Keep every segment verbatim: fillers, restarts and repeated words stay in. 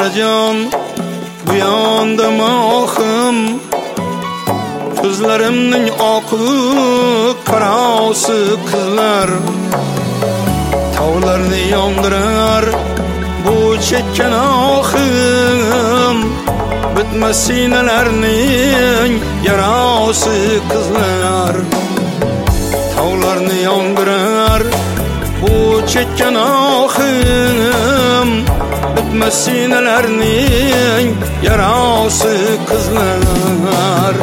Zührecan bu yanda mahım, gözlerimnin akı karası kızlar, tavlarını yandırar bu çekken ahım, bitmez sinelerinin yarası kızlar, tavlarını yandırar bu çekken ahım, bitmez sinelerinin yarası kızlar.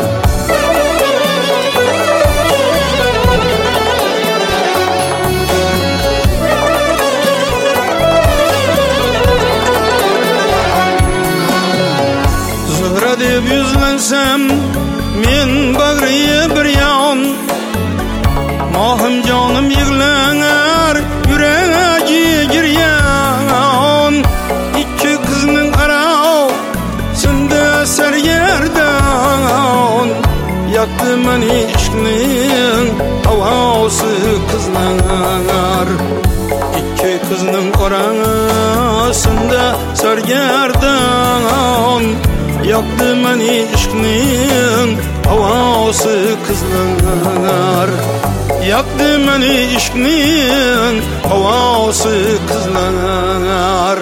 Zühre deb yüzlensem men bagriye bir yan, mahım canım yığlanar yüreği giryan, iki kızının arasında sergerdan, yaktı beni işkinin havası kızlar, iki kızının arasında sergerdan, yaktı beni işkinin havası kızlar, yaktı beni işkinin havası kızlar.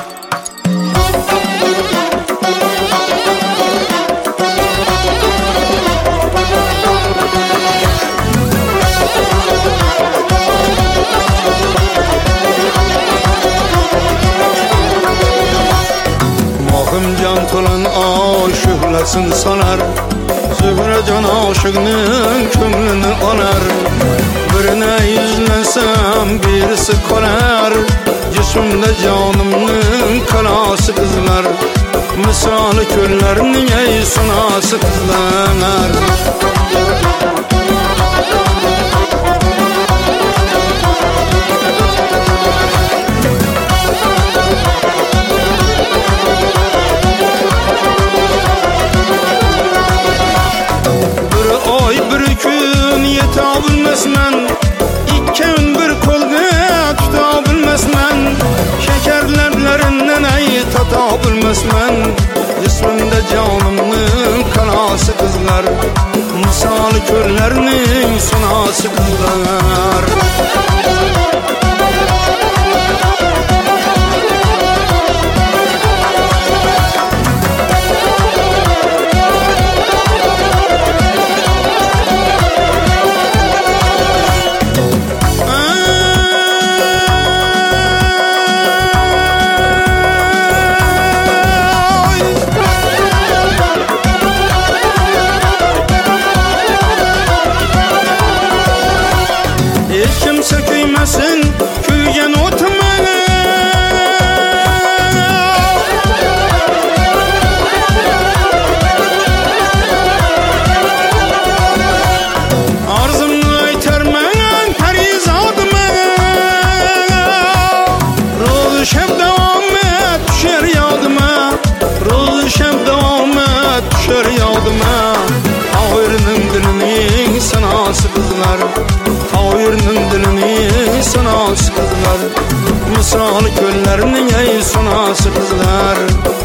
Mahım can tolan aşıklasın sanar, Zührecan aşığının kömlünü anar. Birine yüzlensem birisi konar, cismimde canımın kalası kızlar, misali köllerinin ey sunası kızlar. Tutabilmezmen, iki gün bir kolga tutabilmezmen, şeker leblerinden ay tatabilmezmen, cismimde canımın kanası kızlar, misali körlerinin sunası kızlar. Kimse kıymasın köygen oturmaya, arzımı aytarman perizadıma, rozu şeb devam et düşer yadıma, rozu şeb devam et düşer yadıma. Ağırının dilinin sanası kızlar, ağırının dilinin sanası kızlar, misali köllerinin ey sanası kızlar.